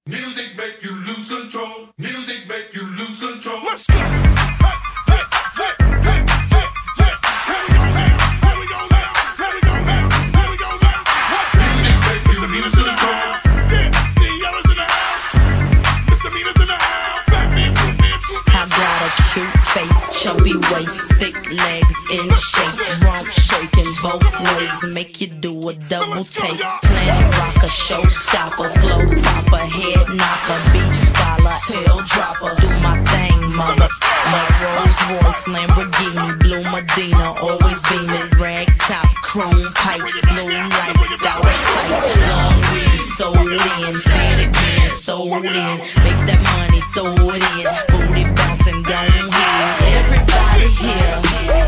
Music make you lose control. Music make you lose control. Let's go. Chubby waist, thick legs in shape, rump shaking both ways, make you do a double take. Planet rocker, showstopper, flow proper, head knocker, beat scholar, tail dropper. Do my thing, mother. My Rolls Royce, Lamborghini, blue Medina, always beaming, rag top, chrome pipes, blue lights, out of sight. Long weed, sold in, say it again, sold in. Make that money, throw it in, booty bouncing, don't hear. Everybody here,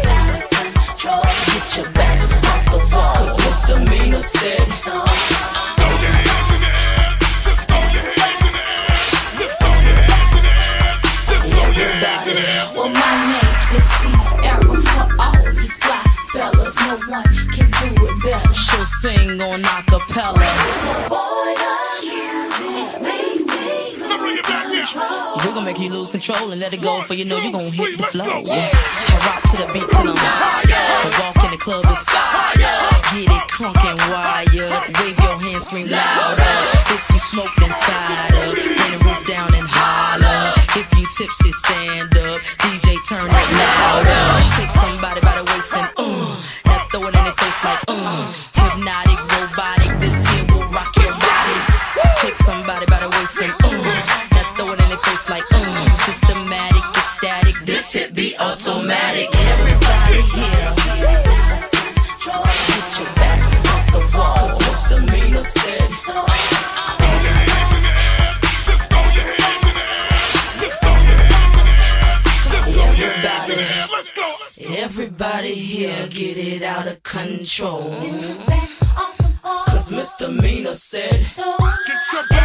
get your backs off the wall, 'cause Misdemeanor said so. Throw your hands in the air, just throw your hands in the air, just throw your hands in the air, just throw your hands in the air. Well, my name is Sierra for all you fly fellas. No one can do it better. She'll sing on acapella. Boy, the music makes me lose control. We're gonna make you lose control and let it go, for you know you gon' hit the flow. I rock to the beat till I'm high. The walk in the club is fire. Get it crunk and wired. Wave your hands, scream louder. If you smoke, then fired up. Bring the roof down and holler. If you tipsy, stand up. DJ, turn it louder. Take somebody by the waist and now throw it in their face like hypnotic, robotic. This here will rock your bodies. Take somebody by the waist and now throw it in their face like systematic, ecstatic. This hit be automatic. Everybody here, get your backs off the wall, 'cause Misdemeanor said so. Everybody here, get it out of control, 'cause Misdemeanor said so.